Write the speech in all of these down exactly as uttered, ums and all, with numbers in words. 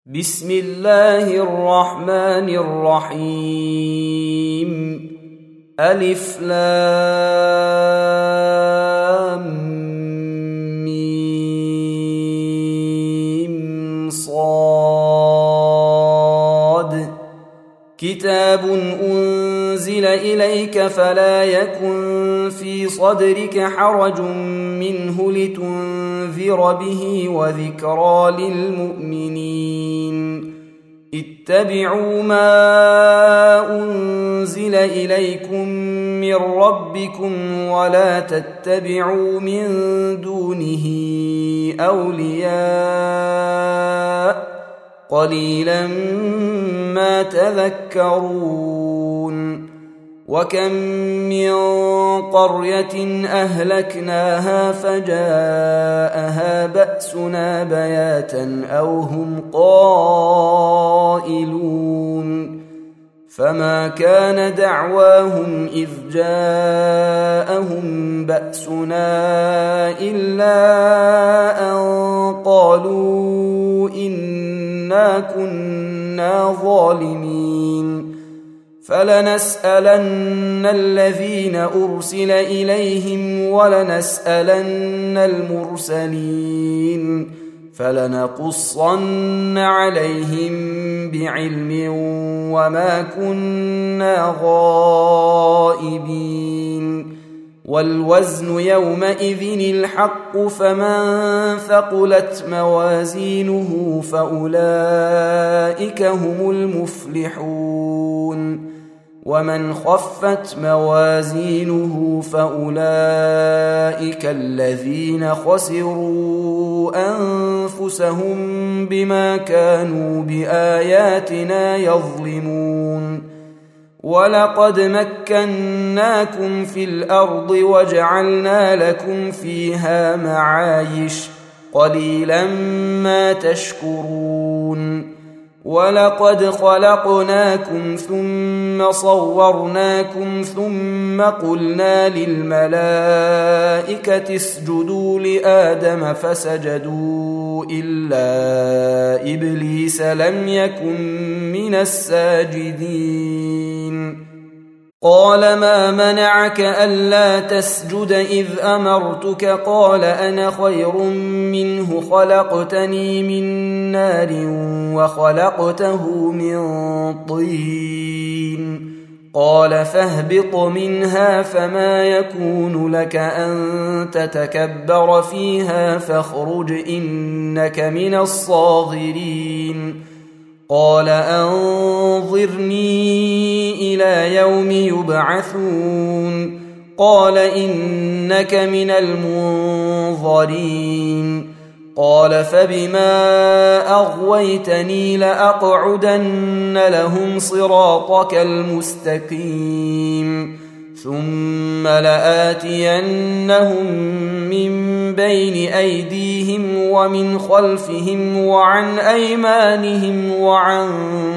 بسم الله الرحمن الرحيم. ألف لام ميم صاد. كتاب أنزل إليك فلا يكن في صدرك حرج منه لتنذر به وذكرى للمؤمنين. اتبعوا ما أنزل إليكم من ربكم ولا تتبعوا من دونه أولياء قليلا ما تذكرون. وكم من قرية أهلكناها فجاءها بأسنا بياتا أو هم قائلون. فما كان دعواهم إذ جاءهم بأسنا إلا أن قالوا إنا كنا ظالمين. فلنسألن الذين أرسل إليهم ولنسألن المرسلين فلنقصن عليهم بعلم وما كنا غائبين. والوزن يومئذ الحق فمن ثقلت موازينه فأولئك هم المفلحون. ومن خفت موازينه فأولئك الذين خسروا أنفسهم بما كانوا بآياتنا يظلمون. ولقد مكناكم في الأرض وجعلنا لكم فيها معايش قليلا ما تشكرون. ولقد خلقناكم ثم صورناكم ثم قلنا للملائكة اسجدوا لآدم فسجدوا إلا إبليس لم يكن من الساجدين. قال ما منعك ألا تسجد إذ أمرتك؟ قال أنا خير منه خلقتني من نار وخلقته من طين. قال فاهبط منها فما يكون لك أن تتكبر فيها فاخرج إنك من الصاغرين. قال أنظرني إلى يوم يبعثون. قال إنك من المنظرين. قال فبما أغويتني لأقعدن لهم صراطك المستقيم ثم لآتينهم من بين أيديهم ومن خلفهم وعن أيمانهم وعن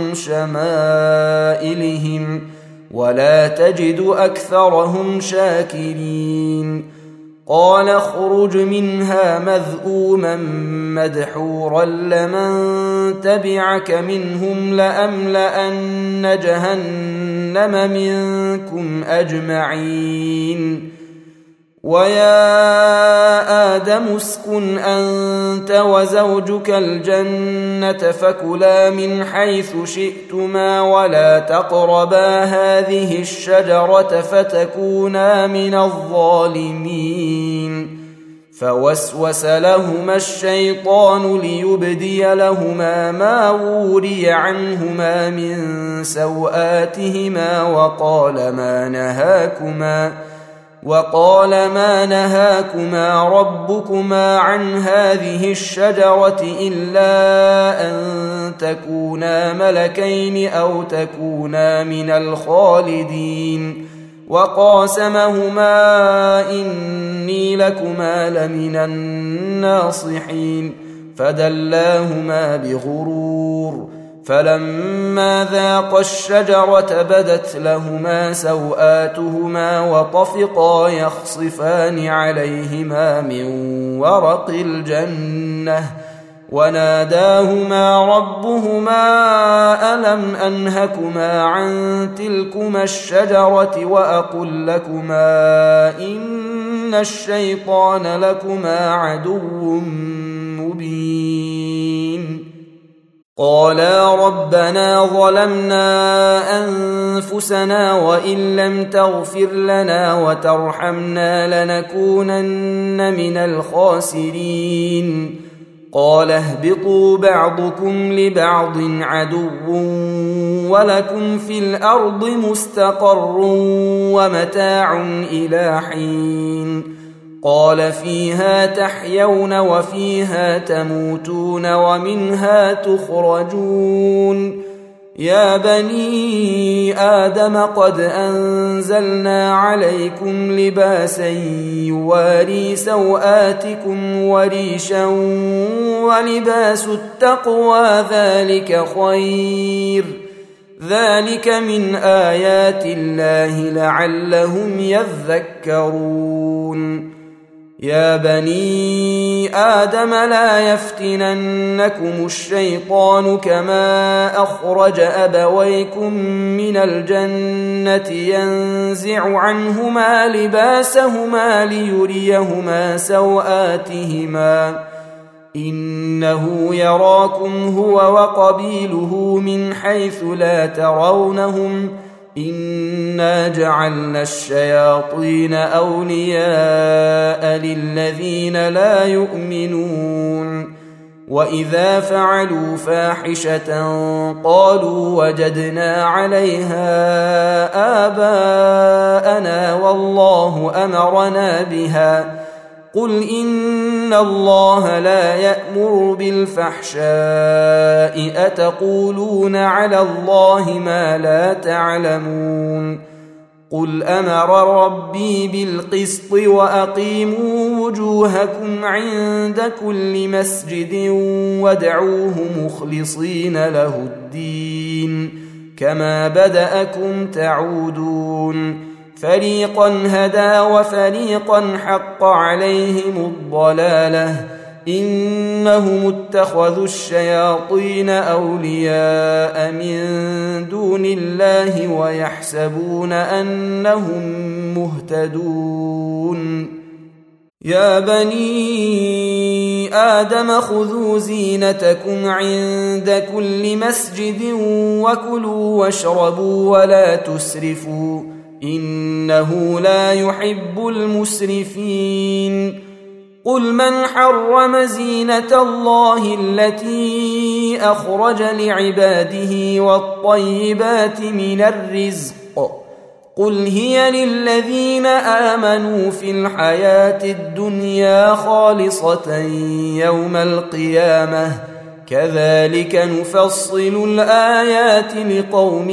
شمائلهم ولا تجد أكثرهم شاكرين. قال اخرج منها مذءوما مدحورا لمن تبعك منهم لأملأن جهنم منكم أجمعين. ويا آدم اسكن أنت وزوجك الجنة فكلا من حيث شئتما ولا تقربا هذه الشجرة فتكونا من الظالمين. فوسوس لهما الشيطان ليبدي لهما ما وري عنهما من سوآتهما وقال ما نهاكما وقال ما نهاكما ربكما عن هذه الشجرة إلا أن تكونا ملكين أو تكونا من الخالدين. وقاسمهما إني لكما لمن الناصحين فدلاهما بغرور. فلما ذاقا الشجرة بدت لهما سوآتهما وطفقا يخصفان عليهما من ورق الجنة وناداهما ربهما ألم أنهكما عن تلكما الشجرة وأقل لكما إن الشيطان لكما عدو مبين قالا ربنا ظلمنا أنفسنا وإن لم تغفر لنا وترحمنا لنكونن من الخاسرين قال اهبطوا بعضكم لبعض عدو ولكم في الأرض مستقر ومتاع إلى حين قال فيها تحيون وفيها تموتون ومنها تخرجون يا بني آدم قد أنزلنا عليكم لباسا يواري سوآتكم وريشا ولباس التقوى ذلك خير ذلك من آيات الله لعلهم يذكرون يا بني آدم لا يفتننكم الشيطان كما أخرج أبويكم من الجنة ينزع عنهما لباسهما ليريهما سوآتهما إنه يراكم هو وقبيله من حيث لا ترونهم إنا جعلنا الشياطين أولياء للذين لا يؤمنون وإذا فعلوا فاحشة قالوا وجدنا عليها آباءنا والله أمرنا بها قل إن الله لا يأمر بالفحشاء أتقولون على الله ما لا تعلمون قل أمر ربي بالقسط وأقيموا وجوهكم عند كل مسجد وادعوه مخلصين له الدين كما بدأكم تعودون فريقا هدى وفريقا حق عليهم الضلالة إنهم اتخذوا الشياطين أولياء من دون الله ويحسبون أنهم مهتدون يا بني آدم خذوا زينتكم عند كل مسجد وكلوا واشربوا ولا تسرفوا إنه لا يحب المسرفين قل من حرم زينة الله التي أخرج لعباده والطيبات من الرزق قل هي للذين آمنوا في الحياة الدنيا خالصة يوم القيامة كذلك نفصل الآيات لقوم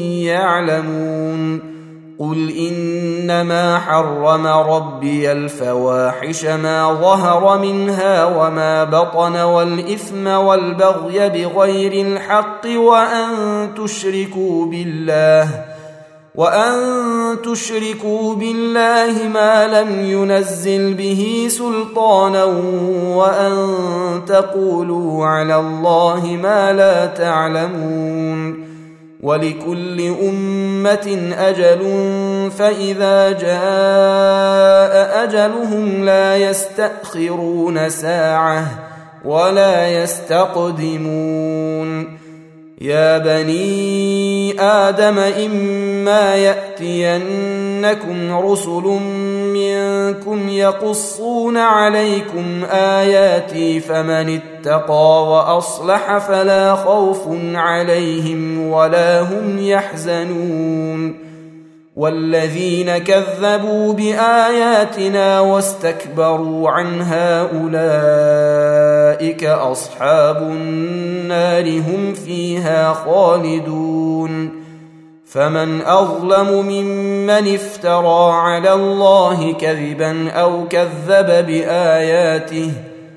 يعلمون قل إنما حرم ربي الفواحش ما ظهر منها وما بطن والإثم والبغي بغير الحق وأن تشركوا بالله وأن تشركوا بالله ما لم ينزل به سلطانا وأن تقولوا على الله ما لا تعلمون ولكل أمة أجل فإذا جاء أجلهم لا يستأخرون ساعة ولا يستقدمون يا بني آدم إما يأتينكم رسل منكم يقصون عليكم آياتي فمن اتقى وأصلح فلا خوف عليهم ولا هم يحزنون والذين كذبوا بآياتنا واستكبروا عنها أولئك أصحاب النار هم فيها خالدون فمن أظلم ممن افترى على الله كذبا أو كذب بآياته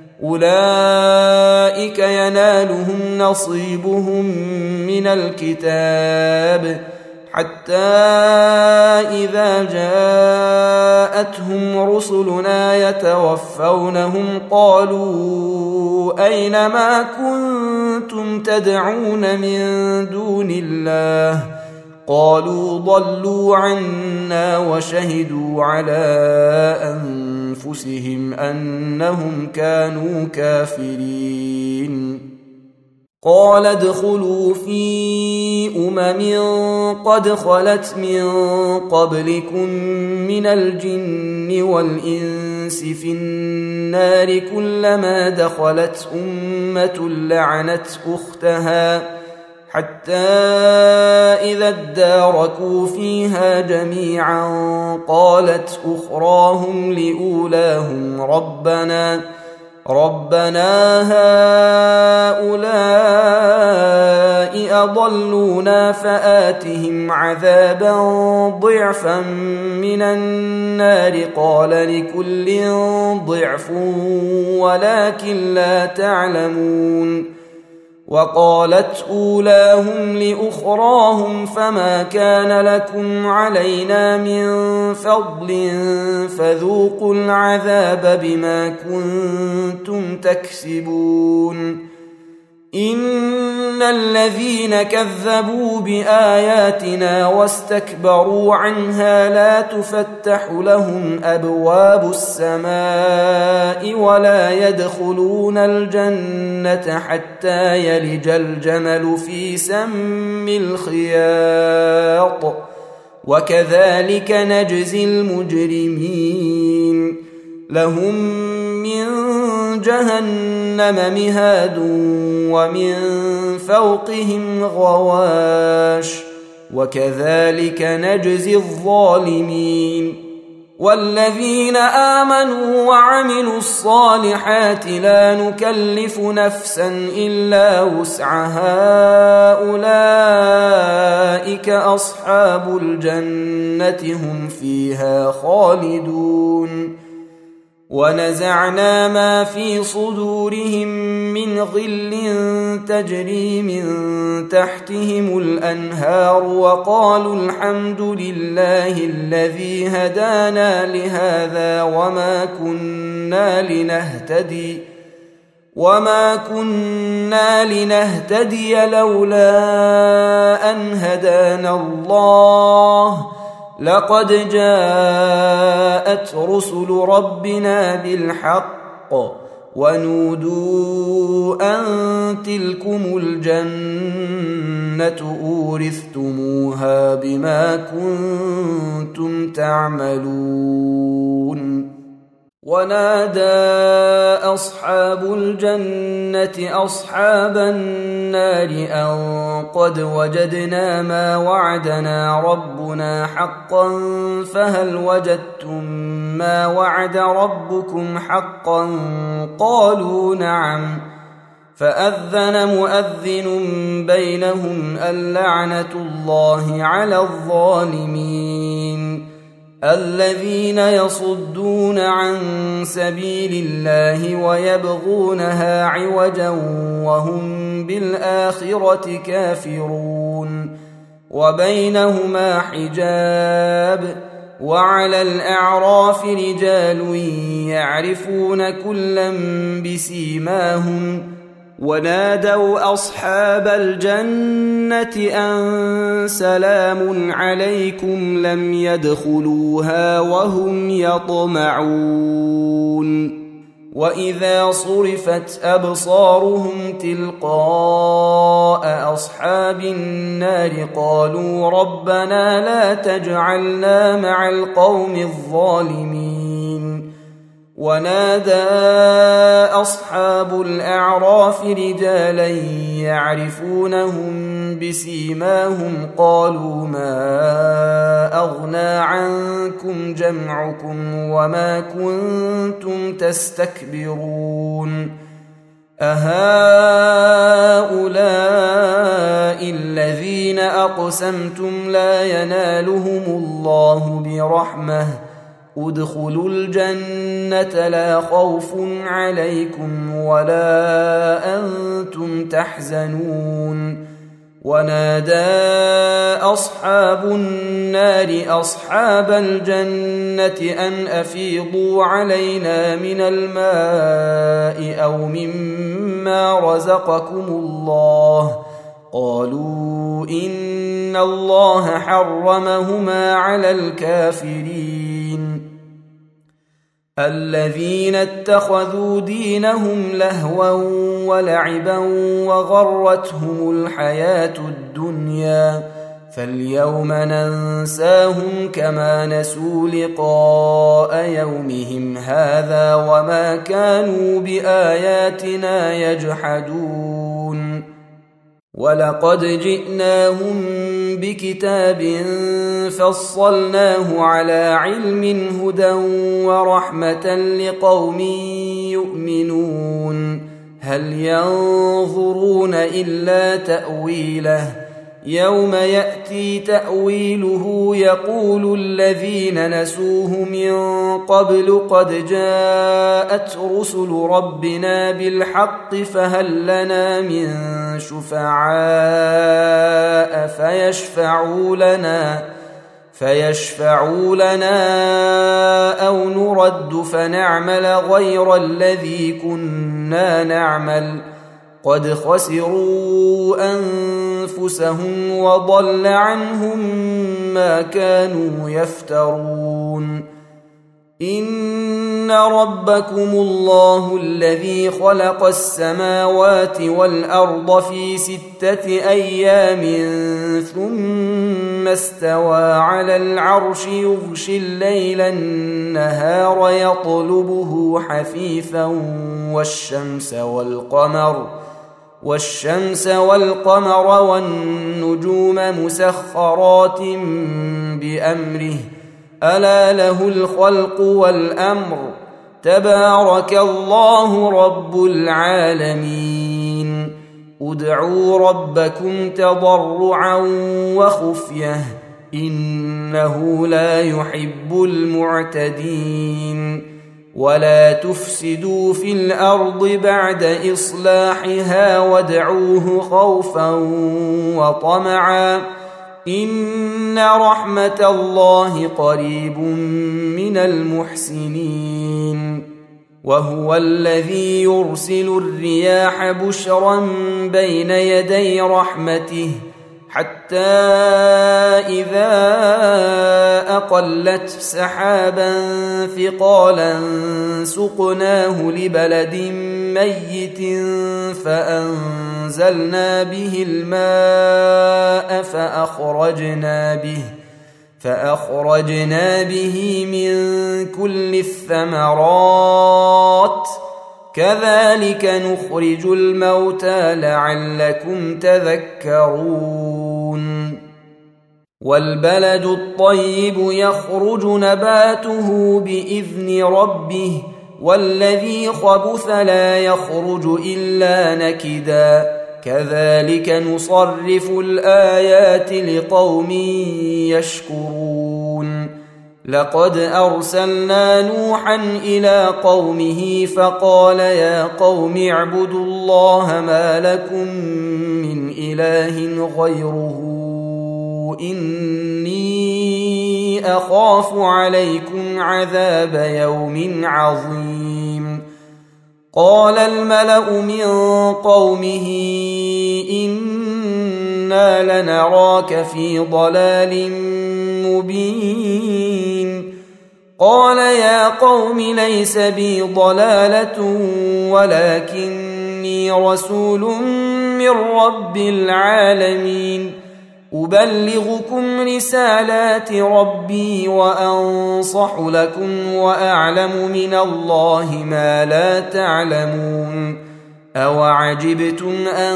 أولئك ينالهم نصيبهم من الكتاب حتى إذا جاءتهم رسلنا يتوفونهم قالوا أين ما كنتم تدعون من دون الله قالوا ضلوا عنا وشهدوا على أنفسهم أنهم كانوا كافرين. قال ادخلوا في أمم قد خلت من قبلكم من الجن والإنس في النار كلما دخلت أمة لعنت أختها حتى إذا اداركوا فيها جميعا قالت أخراهم لأولاهم ربنا ربنا هؤلاء أضلونا فآتهم عذابا ضعفا من النار قال لكل ضعف ولكن لا تعلمون. وقالت أولاهم لأخراهم فما كان لكم علينا من فضل فذوقوا العذاب بما كنتم تكسبون. إن الذين كذبوا بآياتنا واستكبروا عنها لا تفتح لهم أبواب السماء ولا يدخلون الجنة حتى يلج الجمل في سم الخياط وكذلك نجزي المجرمين. لهم من جهنم مهاد ومن فوقهم غواش وكذلك نجزي الظالمين. والذين آمنوا وعملوا الصالحات لا نكلف نفسا إلا وسعها أولئك أصحاب الجنة هم فيها خالدون. ونزعنا ما في صدورهم من غل تجري من تحتهم الأنهار وقالوا الحمد لله الذي هدانا لهذا وما كنا لنهتدي وما كنا لنهتدي لولا أن هدانا الله لقد جاءت رسل ربنا بالحق ونودوا أن تلكم الجنة أورثتموها بما كنتم تعملون. ونادى أصحاب الجنة أصحاب النار أن قد وجدنا ما وعدنا ربنا حقا فهل وجدتم ما وعد ربكم حقا قالوا نعم فأذن مؤذن بينهم اللعنة الله على الظالمين الذين يصدون عن سبيل الله ويبغونها عوجا وهم بالآخرة كافرون. وبينهما حجاب وعلى الأعراف رجال يعرفون كلا بسيماهم ونادوا أصحاب الجنة أن سلام عليكم لم يدخلوها وهم يطمعون. وإذا صرفت أبصارهم تلقاء أصحاب النار قالوا ربنا لا تجعلنا مع القوم الظالمين. ونادى أصحاب الأعراف رجالا يعرفونهم بسيماهم قالوا ما أغنى عنكم جمعكم وما كنتم تستكبرون أهؤلاء الذين أقسمتم لا ينالهم الله برحمة ادخلوا الجنة لا خوف عليكم ولا أنتم تحزنون ونادى أصحاب النار أصحاب الجنة أن أفيضوا علينا من الماء أو مما رزقكم الله قالوا إن الله حرمهما على الكافرين الذين اتخذوا دينهم لهوا ولعبا وغرتهم الحياة الدنيا فاليوم ننساهم كما نسوا لقاء يومهم هذا وما كانوا بآياتنا يجحدون ولقد جئناهم بكتاب فصلناه على علم هدى ورحمة لقوم يؤمنون هل ينظرون إلا تأويله يوم يأتي تأويله يقول الذين نسوه من قبل قد جاءت رسل ربنا بالحق فهل لنا من شفعاء فيشفعوا لنا فيشفعوا لنا أو نرد فنعمل غير الذي كنا نعمل قد خسروا أنفسهم وضل عنهم ما كانوا يفترون إن ربكم الله الذي خلق السماوات والأرض في ستة أيام ثم استوى على العرش يغشي الليل النهار يطلبه حثيثا والشمس والقمر والشمس والقمر والنجوم مسخرات بأمره ألا له الخلق والأمر تبارك الله رب العالمين ادعوا ربكم تضرعا وخفية إنه لا يحب المعتدين ولا تفسدوا في الأرض بعد إصلاحها وادعوه خوفا وطمعا إن رحمة الله قريب من المحسنين وهو الذي يرسل الرياح بشرا بين يدي رحمته حتى إذا أقلت سحابا ثقالا سقناه لبلد ميت فأنزلنا به الماء فأخرجنا به فأخرجنا به من كل الثمرات كذلك نخرج الموتى لعلكم تذكرون والبلد الطيب يخرج نباته بإذن ربه والذي خبث لا يخرج إلا نكدا كذلك نصرف الآيات لقوم يشكرون لقد أرسلنا نوحا إلى قومه فقال يا قوم اعبدوا الله ما لكم من إله غيره إني أخاف عليكم عذاب يوم عظيم قال الملأ من قومه إنا لنراك في ضلال مبين قال يا قوم ليس بي ضلالة ولكني رسول من رب العالمين أبلغكم رسالات ربي وأنصح لكم وأعلم من الله ما لا تعلمون أوعجبتم أن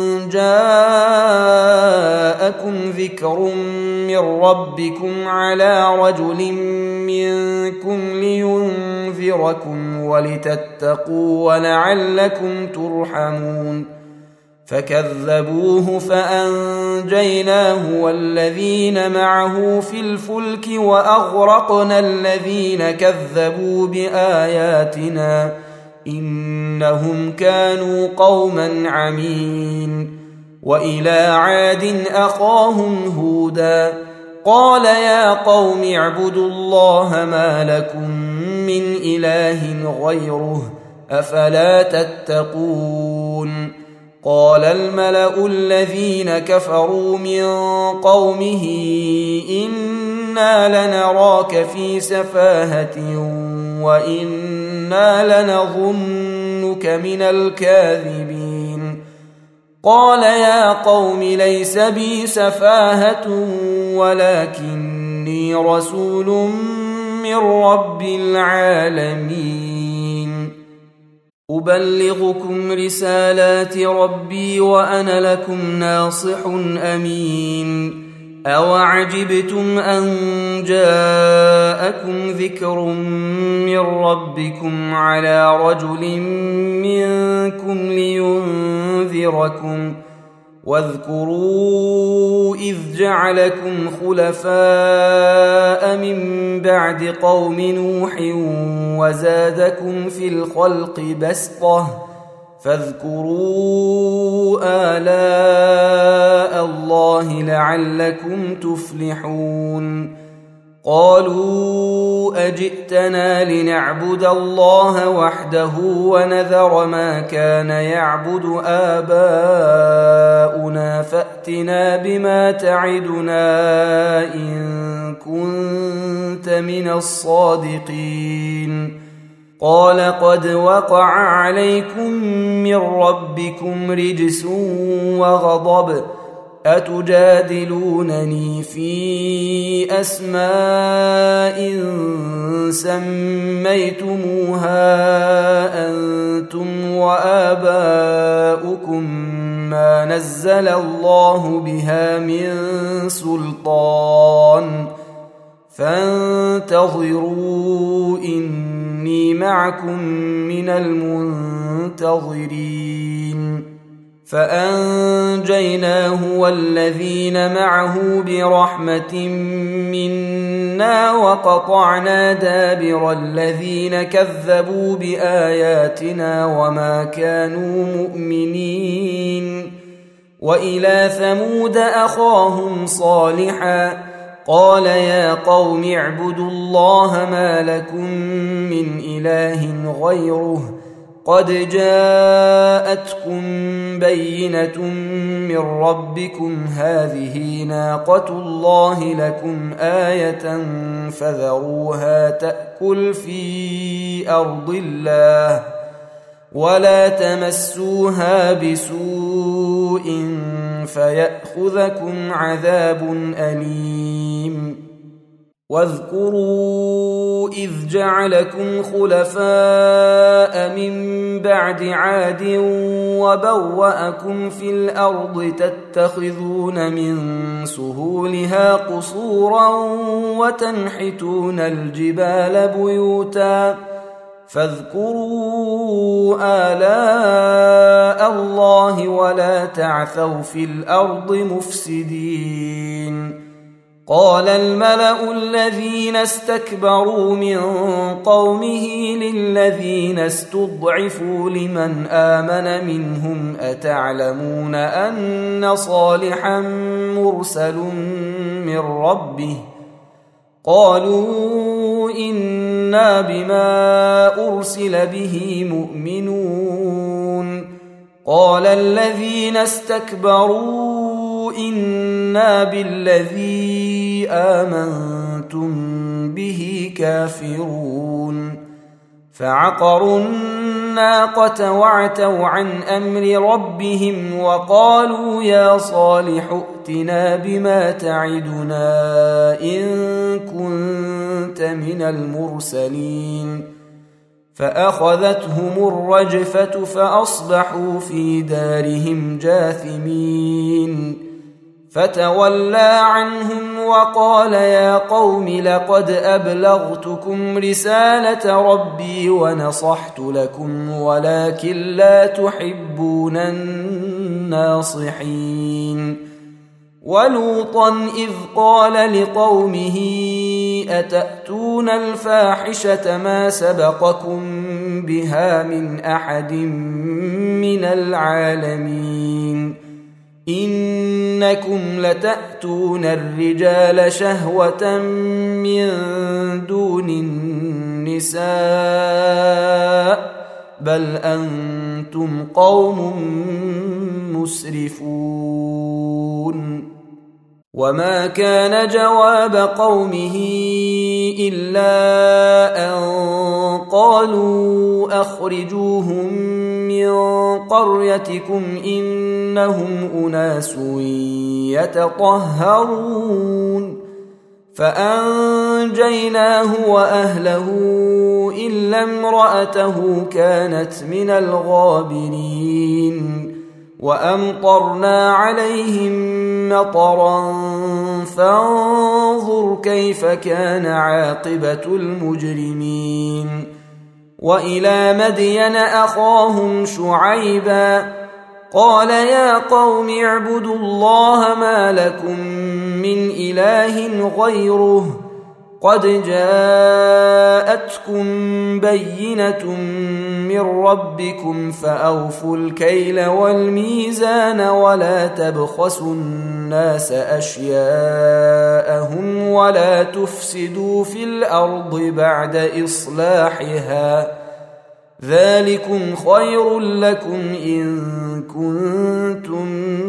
جاءكم ذكر من ربكم على رجل منكم لينذركم ولتتقوا ولعلكم ترحمون فكذبوه فأنجيناه والذين معه في الفلك وأغرقنا الذين كذبوا بآياتنا إنهم كانوا قوما عمين وإلى عاد أخاهم هودا قال يا قوم اعبدوا الله ما لكم من إله غيره أفلا تتقون قال الملأ الذين كفروا من قومه إنا لنراك في سفاهة وإنا لنظنك من الكاذبين قال يا قوم ليس بي سفاهة ولكني رسول من رب العالمين أبلغكم رسالات ربي وأنا لكم ناصح أمين أوعجبتم أن جاءكم ذكر من ربكم على رجل منكم لينذركم واذكروا إذ جعلكم خلفاء من بعد قوم نوح وزادكم في الخلق بسطة فاذكروا آلاء الله لعلكم تفلحون قالوا أجئتنا لنعبد الله وحده ونذر ما كان يعبد آباؤنا فأتنا بما تعدنا إن كنت من الصادقين قال قد وقع عليكم من ربكم رجس وغضب أتجادلونني في أسماء سميتموها أنتم وآباؤكم ما نزل الله بها من سلطان فانتظروا إني معكم من المنتظرين فأنجيناه والذين معه برحمة منا وقطعنا دابر الذين كذبوا بآياتنا وما كانوا مؤمنين وإلى ثمود أخاهم صالحا قال يا قوم اعبدوا الله ما لكم من إله غيره قد جاءتكم بينة من ربكم هذه ناقة الله لكم آية فذروها تأكل في أرض الله ولا تمسوها بسوء فيأخذكم عذاب أليم واذكروا إذ جعلكم خلفاء من بعد عاد وبوأكم في الأرض تتخذون من سهولها قصورا وتنحتون الجبال بيوتا فاذكروا آلاء الله ولا تعثوا في الأرض مفسدين قال الملأ الذين استكبروا من قومه للذين استضعفوا لمن آمن منهم أتعلمون أن صالحا مرسل من ربه قالوا إنا بما أرسل به مؤمنون قال الذين استكبروا إنا بالذي آمنتم به كافرون فعقروا الناقة وعتوا عن أمر ربهم وقالوا يا صالح ائتنا بما تعدنا إن كنت من المرسلين فأخذتهم الرجفة فأصبحوا في دارهم جاثمين فتولى عنهم وقال يا قوم لقد أبلغتكم رسالة ربي ونصحت لكم ولكن لا تحبون الناصحين ولوطا إذ قال لقومه أتأتون الفاحشة ما سبقكم بها من أحد من العالمين إنكم لتأتون الرجال شهوة من دون النساء بل أنتم قوم مسرفون. وما كان جواب قومه إلا أن قالوا أخرجوهم من قريتكم إنهم أناس يتطهرون فأنجيناه وأهله إلا امرأته كانت من الغابرين وأمطرنا عليهم مطرا فانظر كيف كان عاقبة المجرمين. وإلى مدين أخاهم شعيبا قال يا قوم اعبدوا الله ما لكم من إله غيره قد جاءتكم بينة من ربكم فأوفوا الكيل والميزان ولا تبخسوا الناس أشياءهم ولا تفسدوا في الأرض بعد إصلاحها ذلكم خير لكم إن كنتم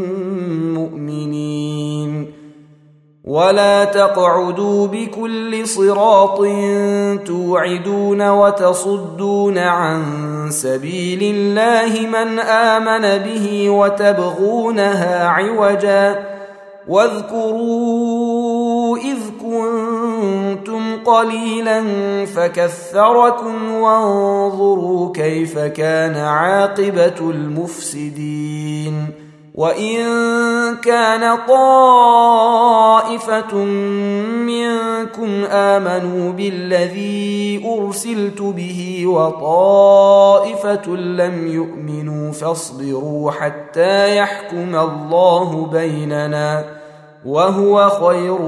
مؤمنين. ولا تقعدوا بكل صراط توعدون وتصدون عن سبيل الله من آمن به وتبغونها عوجا واذكروا إذ كنتم قليلا فكثركم وانظروا كيف كان عاقبة المفسدين. وإن كان طائفة منكم آمنوا بالذي أرسلت به وطائفة لم يؤمنوا فاصبروا حتى يحكم الله بيننا وهو خير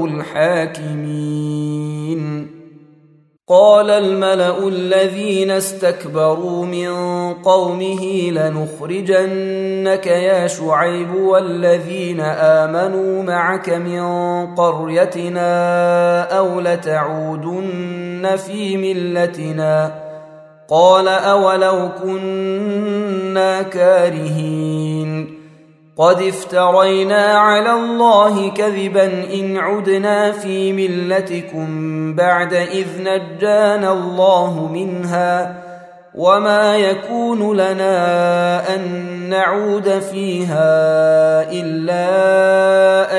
الحاكمين. قال الملأ الذين استكبروا من قومه لنخرجنك يا شعيب والذين آمنوا معك من قريتنا أو لتعودن في ملتنا قال أولو كنا كارهين قد افترينا على الله كذبا إن عدنا في ملتكم بعد إذ نجانا الله منها وما يكون لنا أن نعود فيها إلا أن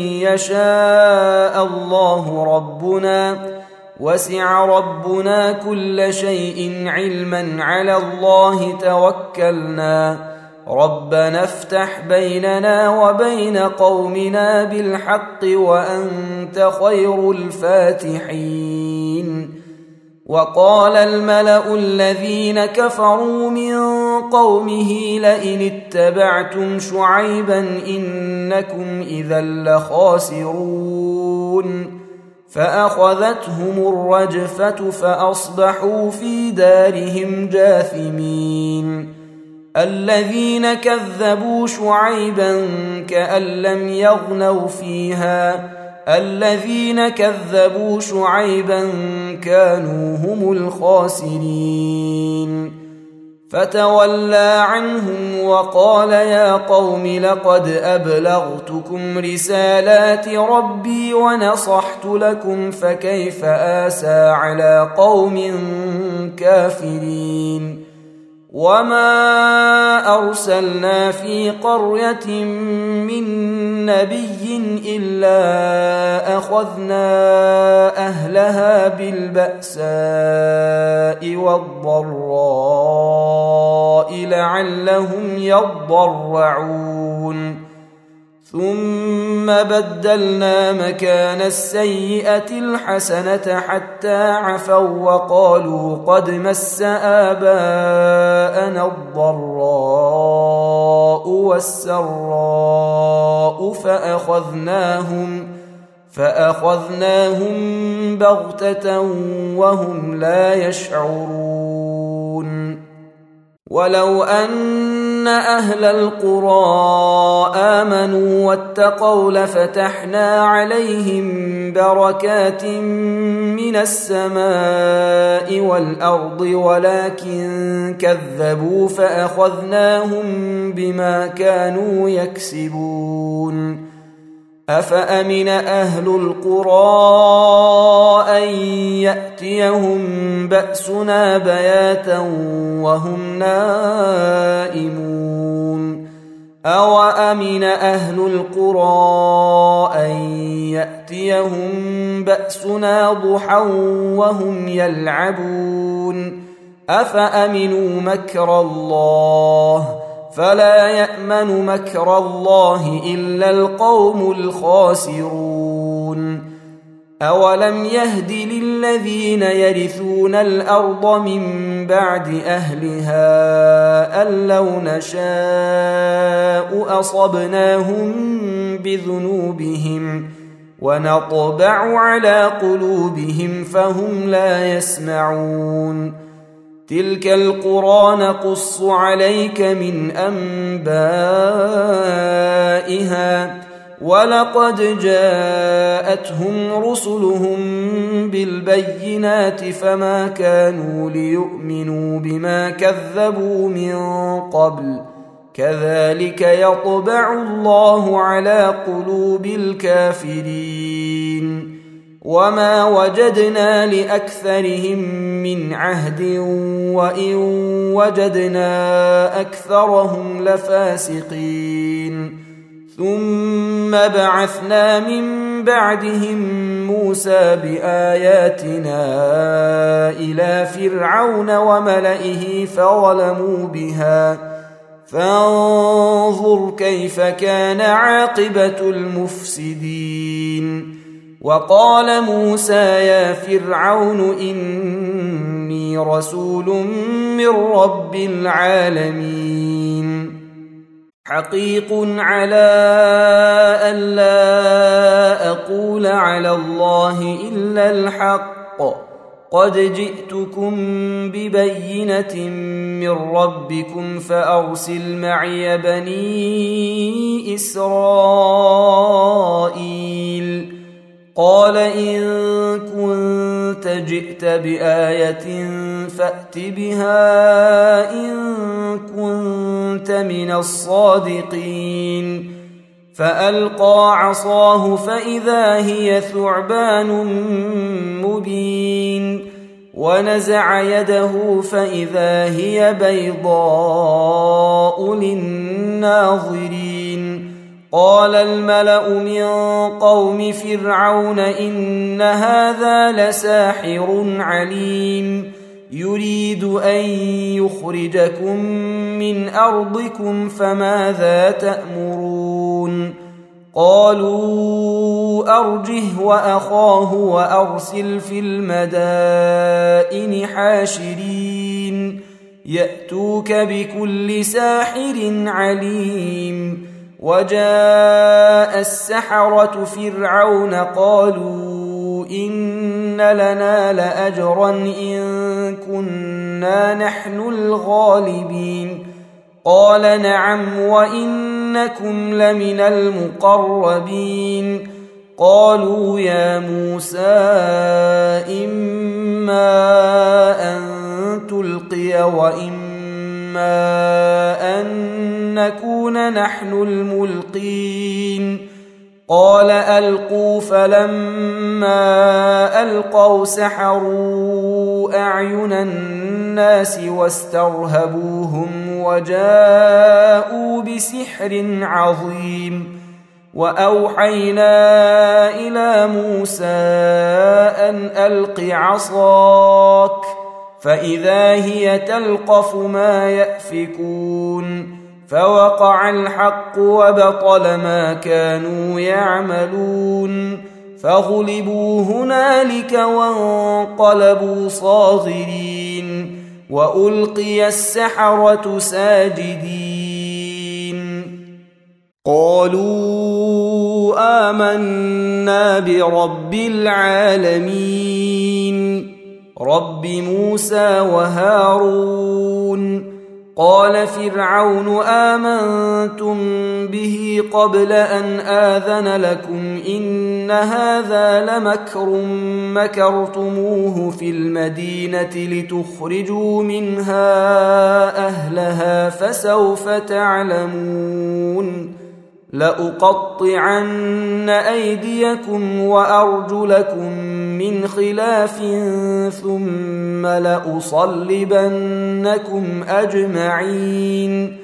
يشاء الله ربنا وسع ربنا كل شيء علما على الله توكلنا ربنا افتح بيننا وبين قومنا بالحق وأنت خير الفاتحين. وقال الملأ الذين كفروا من قومه لئن اتبعتم شعيبا إنكم إذا لخاسرون فأخذتهم الرجفة فأصبحوا في دارهم جاثمين. الذين كذبوا شعيبا كأن لم يغنوا فيها الذين كذبوا شعيبا كانوا هم الخاسرين. فتولى عنهم وقال يا قوم لقد أبلغتكم رسالات ربي ونصحت لكم فكيف آسى على قوم كافرين. وما أرسلنا في قرية من نبي إلا أخذنا أهلها بالبأساء والضراء لعلهم يضرعون ثم بدلنا مكان السيئة الحسنة حتى عفوا وقالوا قد مس آباءنا الضراء والسراء فأخذناهم فأخذناهم بغتة وهم لا يشعرون. ولو أن أهل القرى آمنوا واتقوا لفتحنا عليهم بركات من السماء والأرض ولكن كذبوا فأخذناهم بما كانوا يكسبون. أفأمن أهل القرى أن يأتيهم بأسنا بياتا وهم نائمون أوأمن أهل القرى أن يأتيهم بأسنا ضحى وهم يلعبون أفأمنوا مكر الله فلا يأمن مكر الله إلا القوم الخاسرون. أولم يهد للذين يرثون الأرض من بعد أهلها أن لو نشاء أصبناهم بذنوبهم ونطبع على قلوبهم فهم لا يسمعون. تلك القرى نقص عليك من أنبائها ولقد جاءتهم رسلهم بالبينات فما كانوا ليؤمنوا بما كذبوا من قبل كذلك يطبع الله على قلوب الكافرين. وما وجدنا لأكثرهم من عهد وإن وجدنا أكثرهم لفاسقين. ثم بعثنا من بعدهم موسى بآياتنا إلى فرعون وملئه فظلموا بها فانظر كيف كان عاقبة المفسدين. وقال موسى يا فرعون إني رسول من رب العالمين حقيق على ألا أقول على الله إلا الحق قد جئتكم ببينة من ربكم فأرسل معي بني إسرائيل. قال إن كنت جئت بآية فأت بها إن كنت من الصادقين. فألقى عصاه فإذا هي ثعبان مبين ونزع يده فإذا هي بيضاء للناظرين. قال الملأ من قوم فرعون إن هذا لساحر عليم يريد أن يخرجكم من أرضكم فماذا تأمرون. قالوا أرجه وأخاه وأرسل في المدائن حاشرين يأتوك بكل ساحر عليم. وجاء السحرة فرعون قالوا إن لنا لأجرا إن كنا نحن الغالبين. قال نعم وإنكم لمن المقربين. قالوا يا موسى إما أن تلقي وإما أن نكون نحن الملقين. قال ألقوا فلما ألقوا سحروا أعين الناس واسترهبوهم وجاءوا بسحر عظيم. وأوحينا إلى موسى أن ألق عصاك فإذا هي تلقف ما يأفكون. فوقع الحق وبطل ما كانوا يعملون فغلبوا هنالك وانقلبوا صاغرين وألقي السحرة ساجدين. قالوا آمنا برب العالمين رب موسى وهارون قال فرعون آمنتم به قبل أن آذن لكم إن هذا لمكر مكرتموه في المدينة لتخرجوا منها أهلها فسوف تعلمون لأقطعن أيديكم وأرجلكم من خلاف ثم لأصلبنكم أجمعين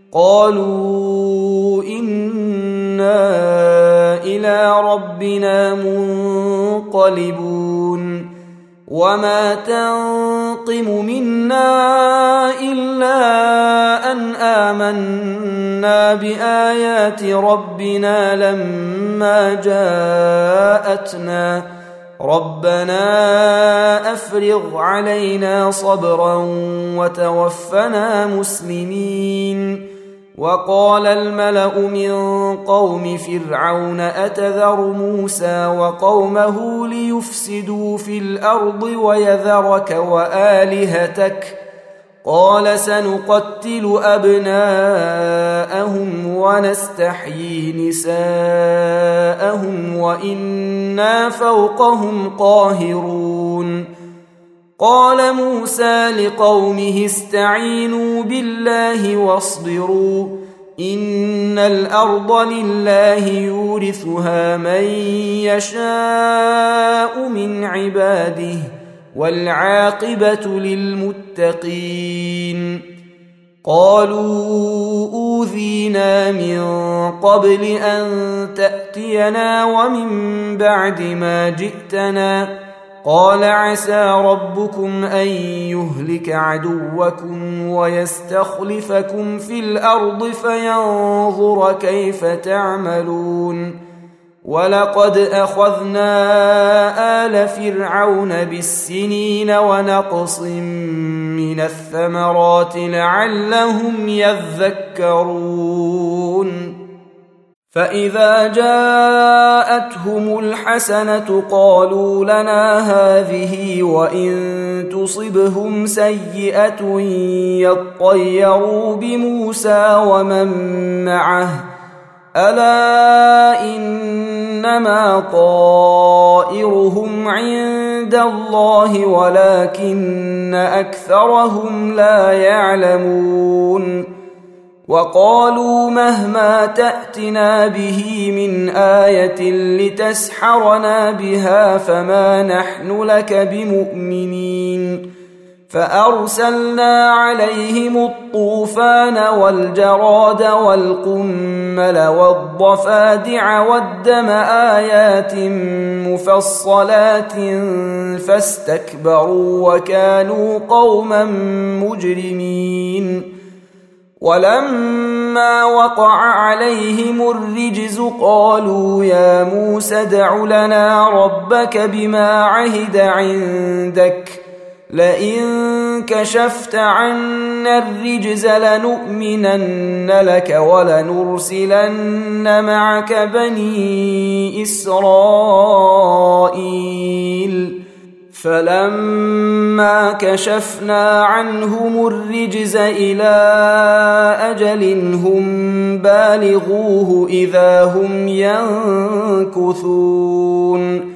قالوا إنا إلى ربنا منقلبون وما تنقم منا إلا أن آمنا بآيات ربنا لما جاءتنا ربنا أفرغ علينا صبرا وتوفنا مسلمين وقال الملأ من قوم فرعون أتذر موسى وقومه ليفسدوا في الأرض ويذرك وآلهتك قال سنقتل أبناءهم ونستحيي نساءهم وإنا فوقهم قاهرون قال موسى لقومه استعينوا بالله واصبروا إن الأرض لله يورثها من يشاء من عباده والعاقبة للمتقين قالوا أوذينا من قبل أن تأتينا ومن بعد ما جئتنا قال عسى ربكم أن يهلك عدوكم ويستخلفكم في الأرض فينظر كيف تعملون ولقد أخذنا آل فرعون بالسنين ونقص من الثمرات لعلهم يذكرون فإذا جاءتهم الحسنة قالوا لنا هذه وإن تصبهم سيئة يطيروا بموسى ومن معه ألا إنما طائرهم عند الله ولكن أكثرهم لا يعلمون وقالوا مهما تأتنا به من آية لتسحرنا بها فما نحن لك بمؤمنين فأرسلنا عليهم الطوفان والجراد والقمل والضفادع والدم آيات مفصلات فاستكبروا وكانوا قوما مجرمين ولما وقع عليهم الرجز قالوا يا موسى ادع لنا ربك بما عهد عندك لئن كشفت عنا الرجز لنؤمنن لك ولنرسلن معك بني إسرائيل فلما كشفنا عنهم الرجز إلى أجل هم بالغوه إذا هم ينكثون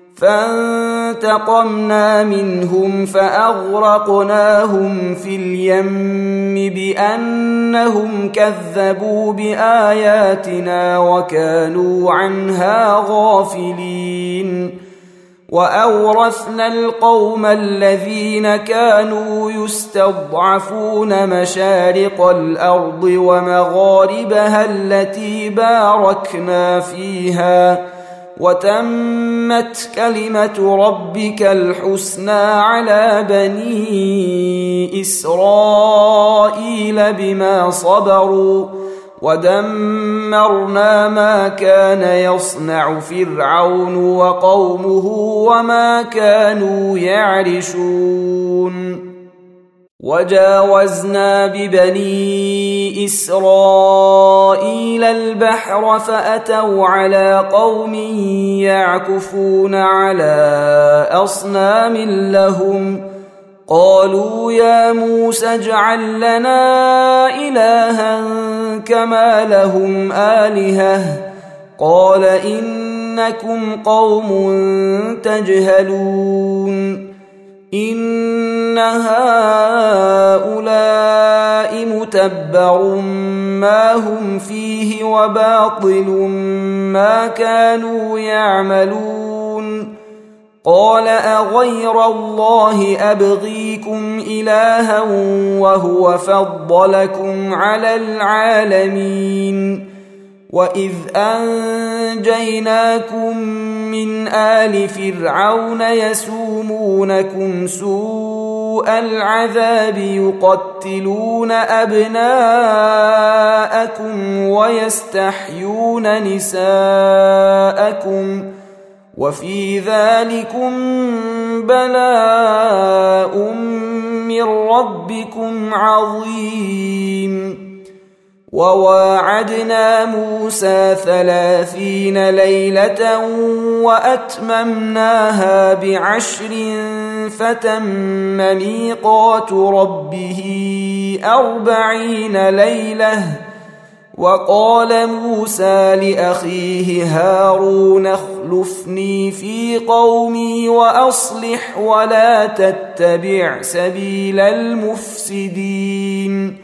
فانتقمنا منهم فأغرقناهم في اليم بأنهم كذبوا بآياتنا وكانوا عنها غافلين وأورثنا القوم الذين كانوا يستضعفون مشارق الأرض ومغاربها التي باركنا فيها وتمت كلمة ربك الحسنى على بني إسرائيل بما صبروا ودمرنا ما كان يصنع فرعون وقومه وما كانوا يعرشون وجاوزنا ببني إسرائيل البحر فأتوا على قوم يعكفون على أصنام لهم قالوا يا موسى اجعل لنا إلها كما لهم آلهة قال إنكم قوم تجهلون إن هؤلاء متبر ما هم فيه وباطل ما كانوا يعملون قال أغير الله أبغيكم إلها وهو فضلكم على العالمين وإذ أنجيناكم من آل فرعون يسومونكم سوء العذاب يقتلون أبناءكم ويستحيون نساءكم وفي ذلكم بلاء من ربكم عظيم وواعدنا موسى ثلاثين ليلة وأتممناها بعشر فتم ميقات ربه أربعين ليلة وقال موسى لأخيه هارون اخلفني في قومي وأصلح ولا تتبع سبيل المفسدين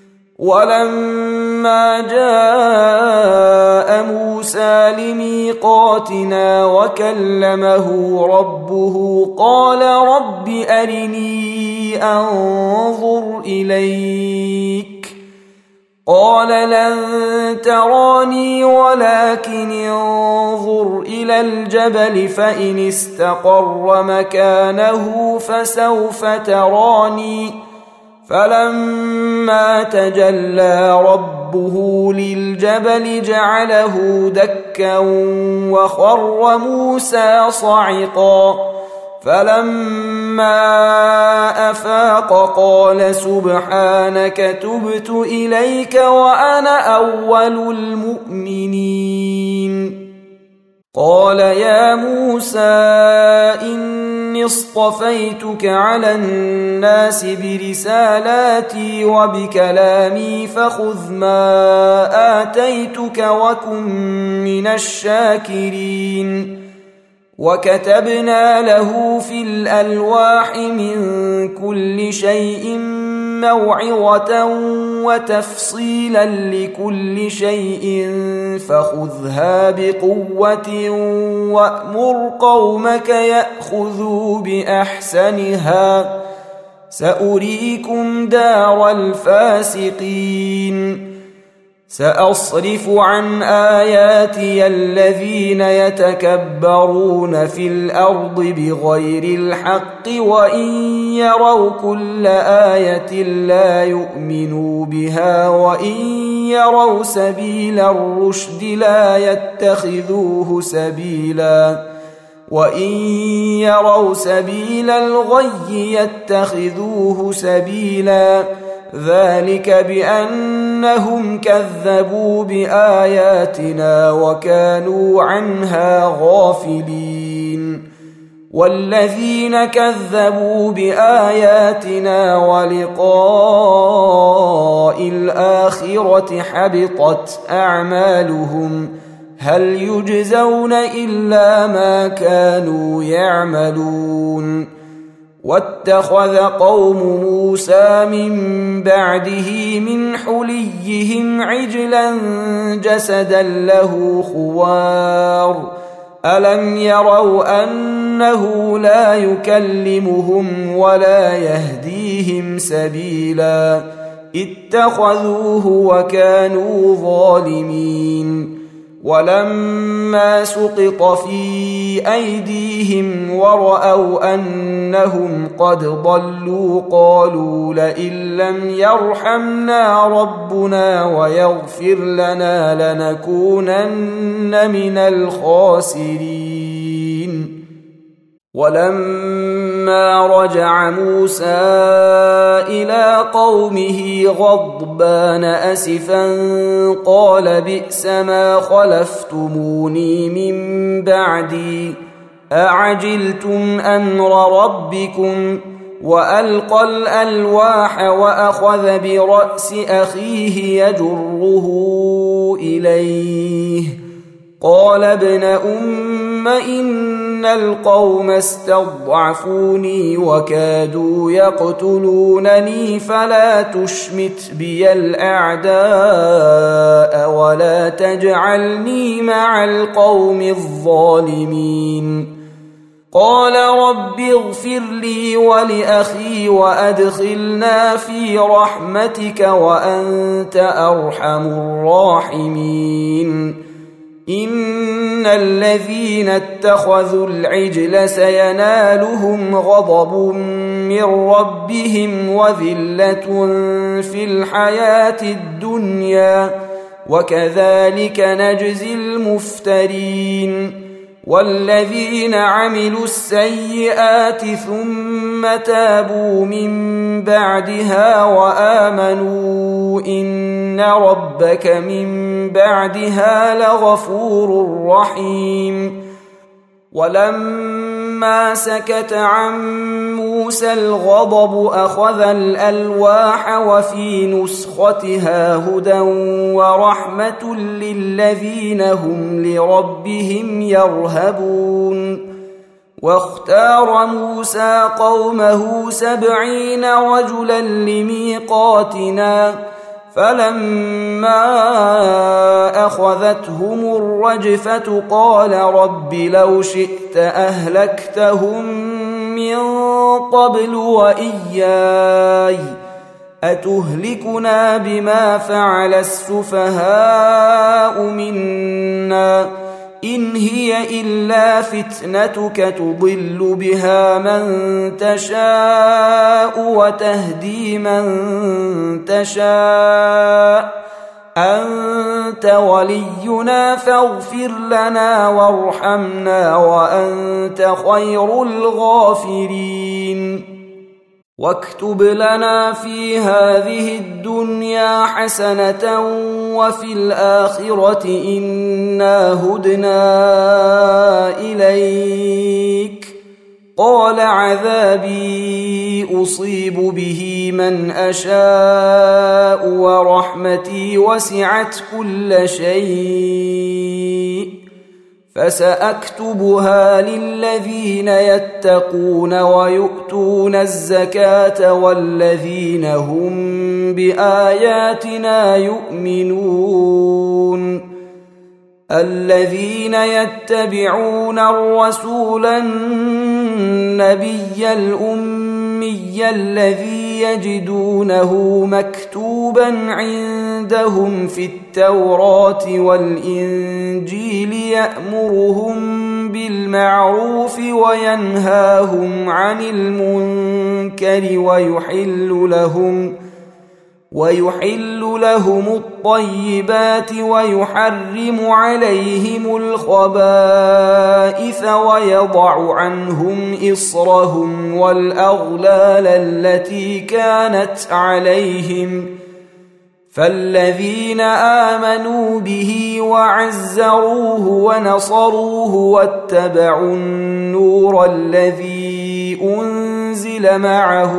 ولما جاء موسى لميقاتنا وكلمه ربه قال رب أرني أنظر إليك قال لن تراني ولكن انظر إلى الجبل فإن استقر مكانه فسوف تراني فلما تجلى ربه للجبل جعله دكا وخر موسى صعقا فلما أفاق قال سبحانك تبت إليك وأنا أول المؤمنين قال يا موسى إني اصطفيتك على الناس برسالاتي وبكلامي فخذ ما آتيتك وكن من الشاكرين وكتبنا له في الألواح من كل شيء موعظة وتفصيلا لكل شيء فخذها بقوة وأمر قومك يأخذوا بأحسنها سأريكم دار الفاسقين سأصرف عن آياتي الذين يتكبرون في الأرض بغير الحق وإن يروا كل آية لا يؤمنوا بها وإن يروا سبيل الرشد لا يتخذوه سبيلا وإن يروا سبيل الغي يتخذوه سبيلا ذلك بأنهم كذبوا بآياتنا وكانوا عنها غافلين والذين كذبوا بآياتنا ولقاء الآخرة حبطت أعمالهم هل يجزون إلا ما كانوا يعملون واتخذ قوم موسى من بعده من حليهم عجلا جسدا له خوار ألم يروا أنه لا يكلمهم ولا يهديهم سبيلا اتخذوه وكانوا ظالمين ولما سقط في أيديهم ورأوا أنهم قد ضلوا قالوا لئن لم يرحمنا ربنا ويغفر لنا لنكونن من الخاسرين ولما رجع موسى إلى قومه غضبان أسفا قال بئس ما خلفتموني من بعدي أعجلتم أمر ربكم وألقى الألواح وأخذ برأس أخيه يجره إليه قال ابن أم إن القوم استضعفوني وكادوا يقتلونني فلا تشمت بي الأعداء ولا تجعلني مع القوم الظالمين قال رب اغفر لي ولأخي وأدخلنا في رحمتك وأنت أرحم الراحمين إن الذين اتخذوا العجل سينالهم غضب من ربهم وذلة في الحياة الدنيا وكذلك نجزي المفترين والذين عملوا السيئات ثم تابوا من بعدها وآمنوا إن ربك من بعدها لغفور رحيم ولما سكت عن موسى الغضب أخذ الألواح وفي نسختها هدى ورحمة للذين هم لربهم يرهبون واختار موسى قومه سبعين رجلا لميقاتنا فلما أخذتهم الرجفة قال رب لو شئت أهلكتهم من قبل وإياي أتهلكنا بما فعل السفهاء منا إن هي إلا فتنتك تضل بها من تشاء وتهدي من تشاء أنت ولينا فاغفر لنا وارحمنا وأنت خير الغافرين واكتب لنا في هذه الدنيا حسنة وفي الآخرة إنا هدنا إليك قال عذابي أصيب به من أشاء ورحمتي وسعت كل شيء فسأكتبها للذين يتقون ويؤتون الزكاة والذين هم بآياتنا يؤمنون الذين يتبعون الرسول النبي الأمي الذي يجدونه مكتوبا عندهم في التوراة والإنجيل يأمرهم بالمعروف وينهاهم عن المنكر ويحل لهم ويحل لهم الطيبات ويحرم عليهم الخبائث ويضع عنهم إصرهم والأغلال التي كانت عليهم فالذين آمنوا به وعزروه ونصروه واتبعوا النور الذي أنزل معه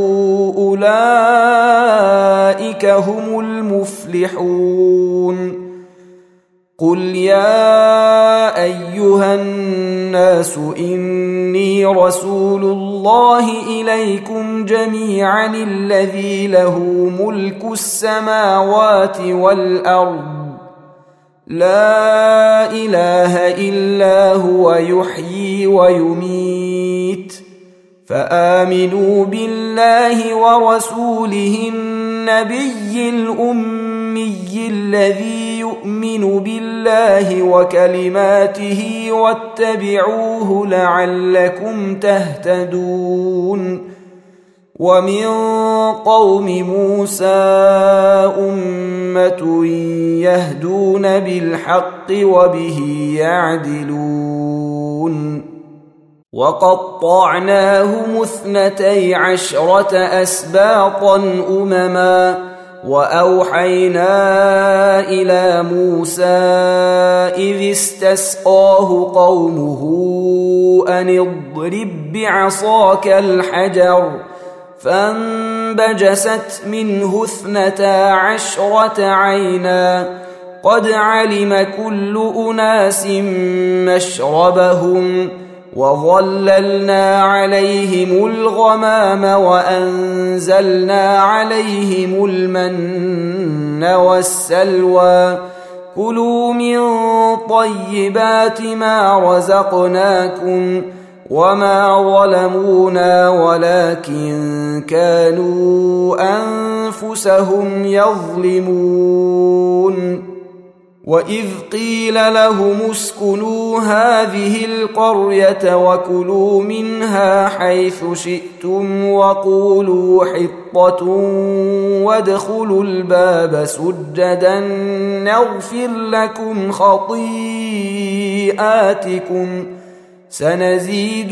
أولئك هم المفلحون قل يا أيها الناس إني رسول الله إليكم جميعا الذي له ملك السماوات والأرض لا إله إلا هو يحيي ويميت فآمنوا بالله ورسوله النبي الأمي الذي يؤمن بالله وكلماته واتبعوه لعلكم تهتدون ومن قوم موسى أمة يهدون بالحق وبه يعدلون وقطعناهم اثنتي عشرة أسباطا أمما وأوحينا إلى موسى إذ استسقاه قومه أن اضرب بعصاك الحجر فانبجست منه اثنتا عشرة عينا قد علم كل أناس مشربهم وظللنا عليهم الغمام وأنزلنا عليهم المن والسلوى كلوا من طيبات ما رزقناكم وما ظلمونا ولكن كانوا أنفسهم يظلمون وإذ قيل لهم اسكنوا هذه القرية وكلوا منها حيث شئتم وقولوا حطة وادخلوا الباب سجدا نغفر لكم خطيئاتكم سنزيد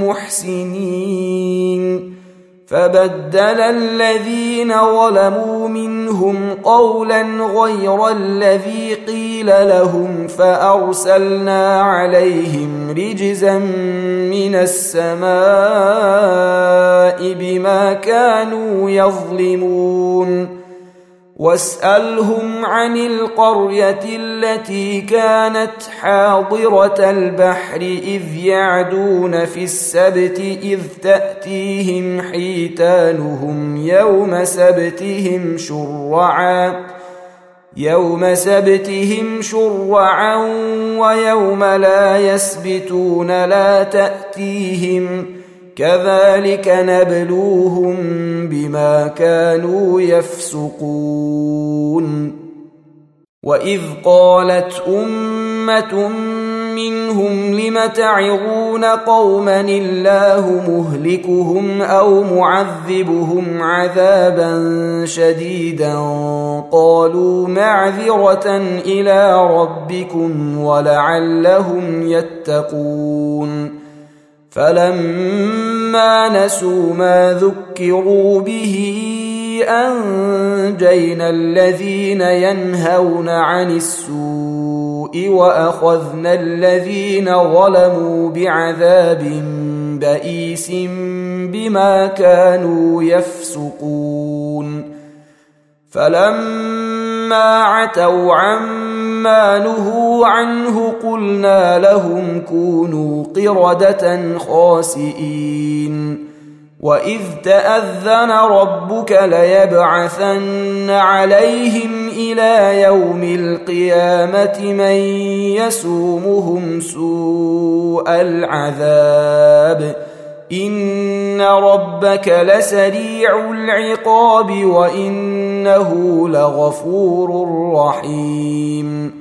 المحسنين فبدل الذين ظلموا منهم قولا غير الذي قيل لهم فأرسلنا عليهم رجزا من السماء بما كانوا يظلمون واسألهم عن القرية التي كانت حاضرة البحر إذ يعدون في السبت إذ تأتيهم حيتانهم يوم سبتهم شرعا يوم سبتهم شرعا ويوم لا يسبتون لا تأتيهم كذلك نبلوهم بما كانوا يفسقون وإذ قالت أمة منهم لم تعظون قوما الله مهلكهم أو معذبهم عذابا شديدا قالوا معذرة إلى ربكم ولعلهم يتقون فلما نسوا ما ذكروا به أنجينا الذين ينهون عن السوء وأخذنا الذين ظلموا بعذاب بئيس بما كانوا يفسقون فلما عتوا عما نهوا عنه قلنا لهم كونوا قردة خاسئين وإذ تأذن ربك ليبعثن عليهم إلى يوم القيامة من يسومهم سوء العذاب إن ربك لسريع العقاب وإنه لغفور رحيم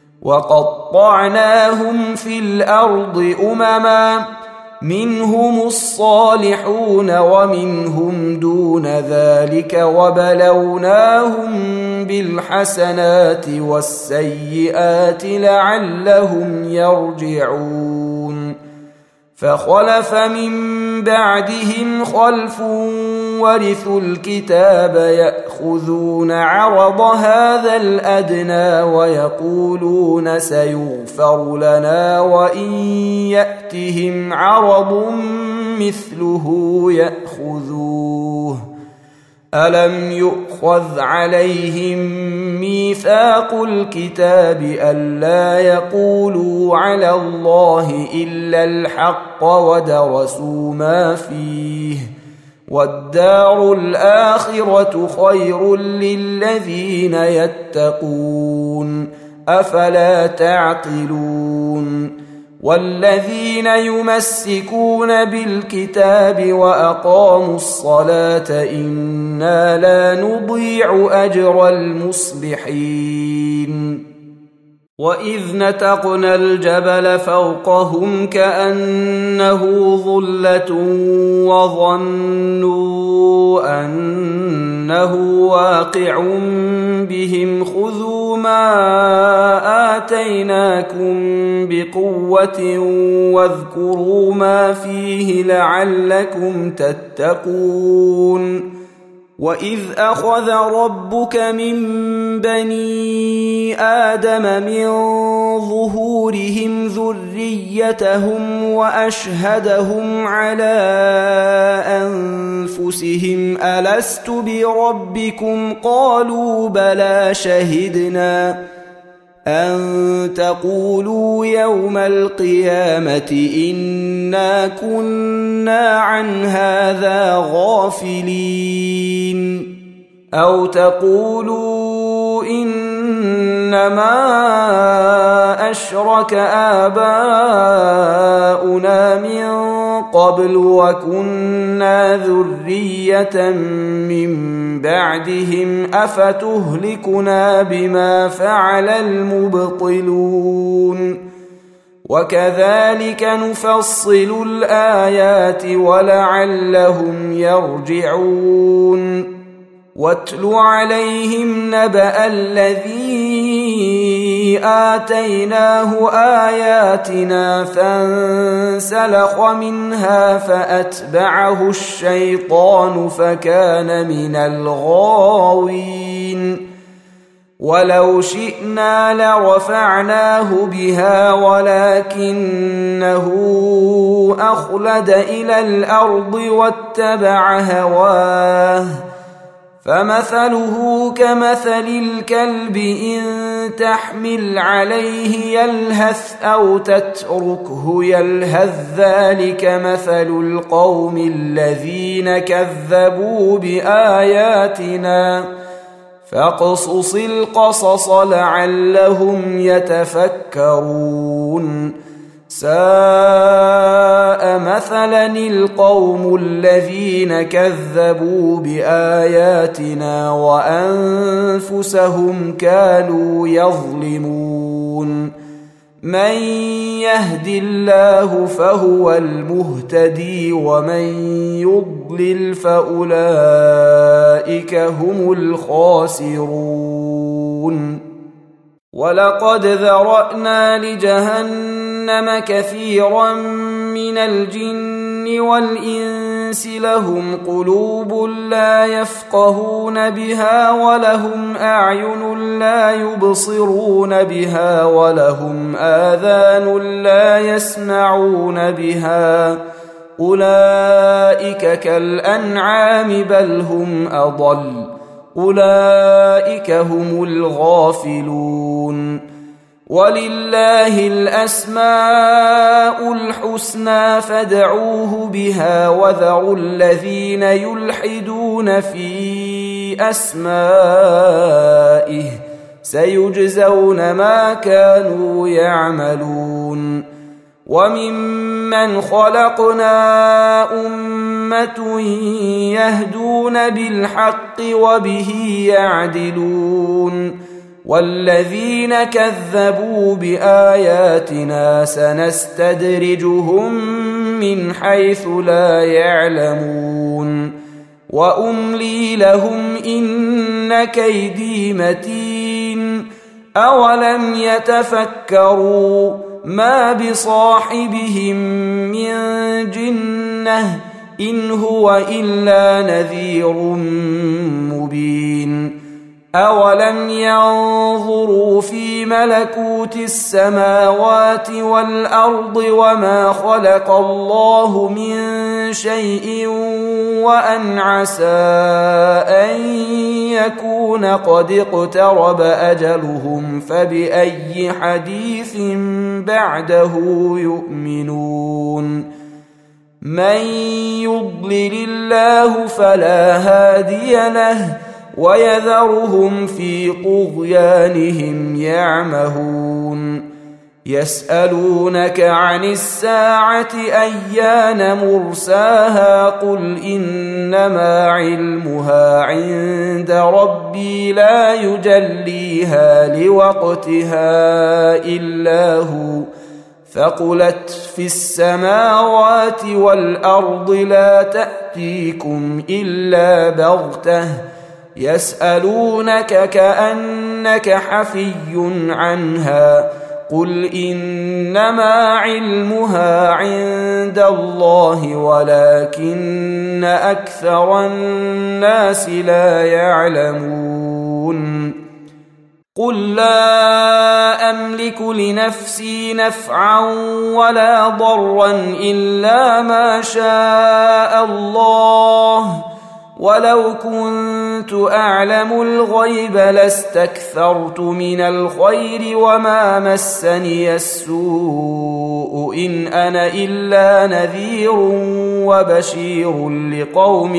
وقطعناهم في الأرض أمما منهم الصالحون ومنهم دون ذلك وبلوناهم بالحسنات والسيئات لعلهم يرجعون فخلف من بعدهم خلف ورثوا الكتاب يأخذون عرض هذا الأدنى ويقولون سيغفر لنا وإن يأتهم عرض مثله يأخذوه ألم يؤخذ عليهم ميثاق الكتاب ألا يقولوا على الله إلا الحق ودرسوا ما فيه والدار الآخرة خير للذين يتقون أفلا تعقلون والذين يمسكون بالكتاب وأقاموا الصلاة إنا لا نضيع أجر المصلحين وإذ نتقنا الجبل فوقهم كأنه ظلة وظنوا أنه واقع بهم خذوا ما آتيناكم بقوة واذكروا ما فيه لعلكم تتقون وإذ أخذ ربك من بني آدم من ظهورهم ذريتهم وأشهدهم على أنفسهم ألست بربكم قالوا بلى شهدنا أن تقولوا يوم القيامة إنا كنا عن هذا غافلين أو تقولوا إنما أشرك آباؤنا من قبل وكنا ذرية من بعدهم أفتهلكنا بما فعل المبطلون وكذلك نفصل الآيات ولعلهم يرجعون واتل عليهم نبأ الذي آتيناه آياتنا فانسلخ منها فأتبعه الشيطان فكان من الغاوين ولو شئنا لرفعناه بها ولكنه أخلد إلى الأرض واتبع هواه فمثله كمثل الكلب إن تحمل عليه يلهث أو تتركه يلهث ذلك مثل القوم الذين كذبوا بآياتنا فاقصص القصص لعلهم يتفكرون ساء مثلا القوم الذين كذبوا بآياتنا وأنفسهم كانوا يظلمون من يهد الله فهو المهتدي ومن يضلل فأولئك هم الخاسرون ولقد ذرأنا لجهنم كثيرا من الجن والإنس لهم قلوب لا يفقهون بها ولهم أعين لا يبصرون بها ولهم آذان لا يسمعون بها أولئك كالأنعام بل هم أضل أولئك هم الغافلون ولله الأسماء الحسنى فادعوه بها وذروا الذين يلحدون في أسمائه سيجزون ما كانوا يعملون وممن خلقنا أمة يهدون بالحق وبه يعدلون والذين كذبوا بآياتنا سنستدرجهم من حيث لا يعلمون وأملي لهم إن كيدي متين أولم يتفكروا ما بصاحبهم من جنة إن هو إلا نذير مبين أولم ينظروا في ملكوت السماوات والأرض وما خلق الله من شيء وأن عسى أن يكون قد اقترب أجلهم فبأي حديث بعده يؤمنون من يضلل الله فلا هادي له ويذرهم في طغيانهم يعمهون يسألونك عن الساعة أيان مرساها قل إنما علمها عند ربي لا يجليها لوقتها إلا هو ثقلت في السماوات والأرض لا تأتيكم إلا بغتة يسألونك كأنك حفي عنها قل إنما علمها عند الله ولكن أكثر الناس لا يعلمون قل لا أملك لنفسي نفعا ولا ضرا إلا ما شاء الله ولو كنت أعلم الغيب لاستكثرت من الخير وما مسني السوء إن أنا إلا نذير وبشير لقوم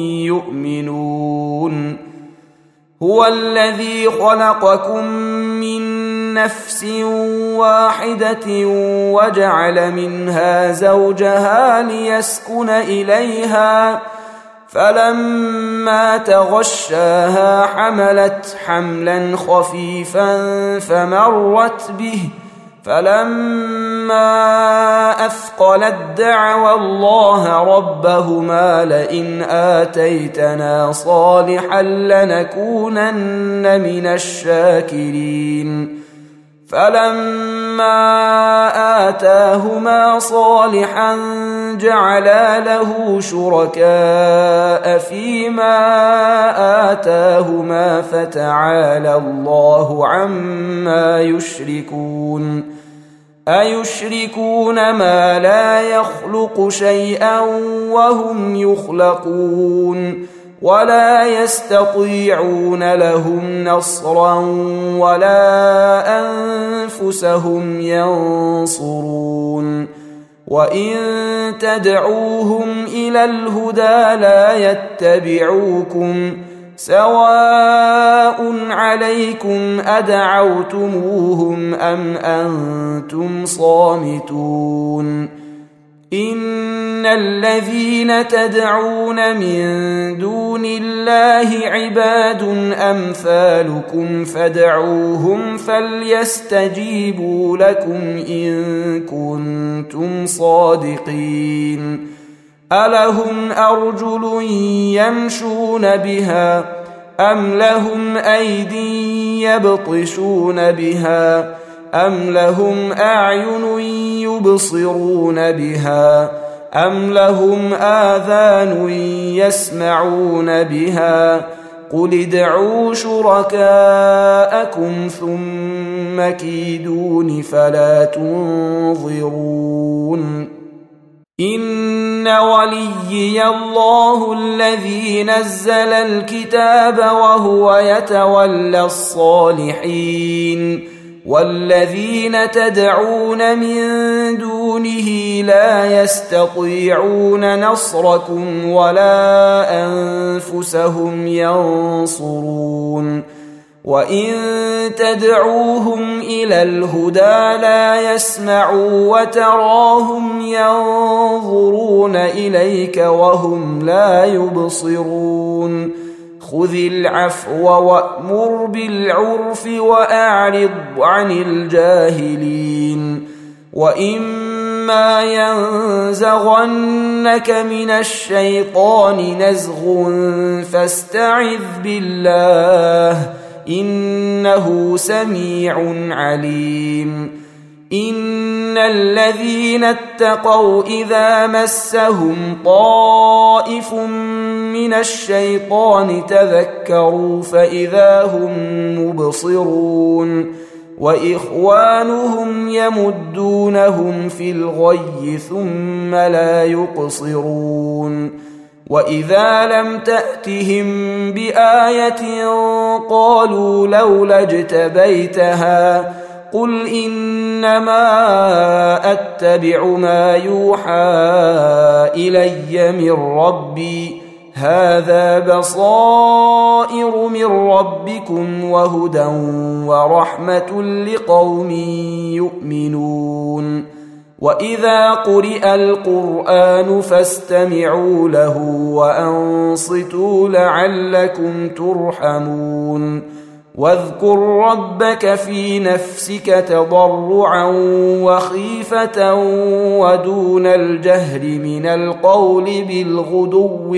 يؤمنون هو الذي خلقكم من نفس واحدة وجعل منها زوجها ليسكن إليها فلما تغشاها حملت حملا خفيفا فمرت به فلما أثقلت دعوا الله ربهما لئن آتيتنا صالحا لنكونن من الشاكرين فلما آتاهما صالحا جعلا له شركاء فيما آتاهما فتعالى الله عما يشركون أيشركون ما لا يخلق شيئا وهم يخلقون ولا يستطيعون لهم نصرا ولا أنفسهم ينصرون وإن تدعوهم إلى الهدى لا يتبعوكم سواء عليكم أدعوتموهم أم أنتم صامتون إن الذين تدعون من دون الله عباد أمثالكم فادعوهم فليستجيبوا لكم إن كنتم صادقين ألهم أرجل يمشون بها أم لهم أيدي يبطشون بها أم لهم أعين يبصرون بها أم لهم آذان يسمعون بها قل ادعوا شركاءكم ثم كيدون فلا تنظرون إن وليي الله الذي نزل الكتاب وهو يتولى الصالحين والذين تدعون من دونه لا يستطيعون نصركم ولا أنفسهم ينصرون وإن تدعوهم إلى الهدى لا يسمعوا وتراهم ينظرون إليك وهم لا يبصرون خذ العفو وأمر بالعرف وأعرض عن الجاهلين وإما ينزغنك من الشيطان نزغ فاستعذ بالله إنه سميع عليم إن الذين اتقوا إذا مسهم طائف من الشيطان تذكروا فإذا هم مبصرون وإخوانهم يمدونهم في الغي ثم لا يقصرون وإذا لم تأتهم بآية قالوا لولا اجتبيتها قل إنما أتبع ما يوحى إلي من ربي هذا بصائر من ربكم وهدى ورحمة لقوم يؤمنون وإذا قرئ القرآن فاستمعوا له وأنصتوا لعلكم ترحمون واذكر ربك في نفسك تضرعا وخيفة ودون الجهر من القول بالغدو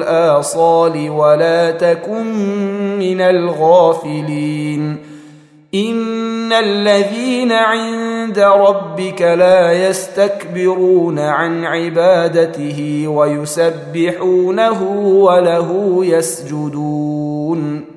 والآصال ولا تكن من الغافلين إن الذين عند ربك لا يستكبرون عن عبادته ويسبحونه وله يسجدون